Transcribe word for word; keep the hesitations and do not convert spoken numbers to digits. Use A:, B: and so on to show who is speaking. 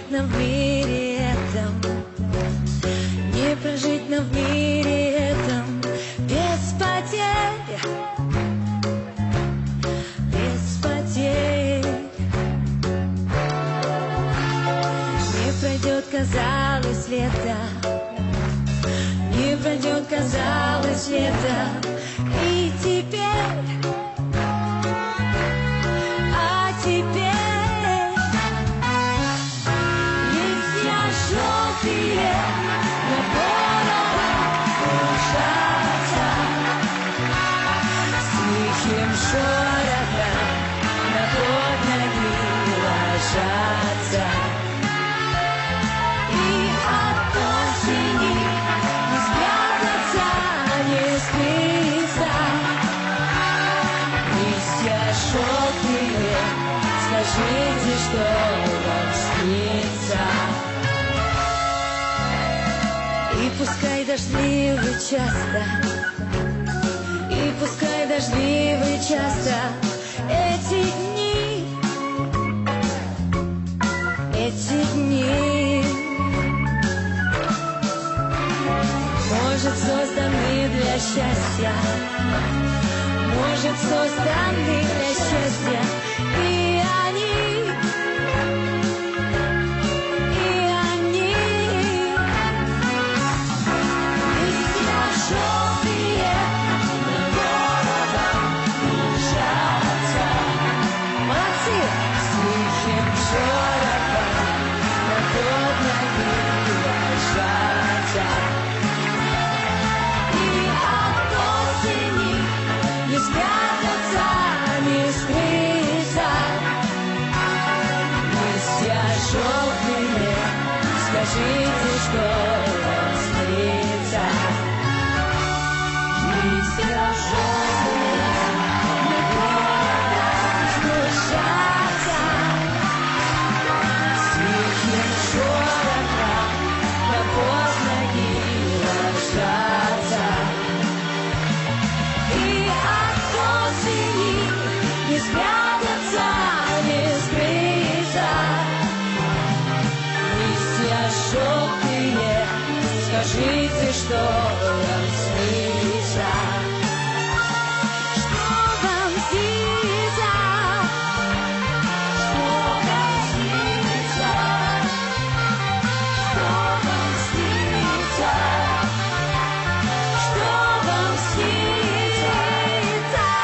A: прожить нам в мире этом, не прожить нам в мире этом без потерь, без потерь. Не пройдет, казалось, лето, не пройдет, казалось, лето, и теперь, а теперь листья желтые на бородах кружатся, с тихим шорохом на под ноги ложатся. И от осени не спрятаться, не скрыться. Листья желтые, скажите, что вам снится. И пускай дождливый часто, и пускай дождливый часто эти дни, эти дни, может, созданы для счастья, может, созданы для счастья, и они, и они. Листья желтые над городом кружатся. Молодцы! С тихим шорохом на под ноги ложатся. И от осени не спрятаться, не скрыться. Листья желтые, скажите, что вам снится. Листья желтые на городах кружатся, с тихим шорохом на под ноги ложатся. И от осени не спрятаться, не скрыться. Листья желтые, скажите, что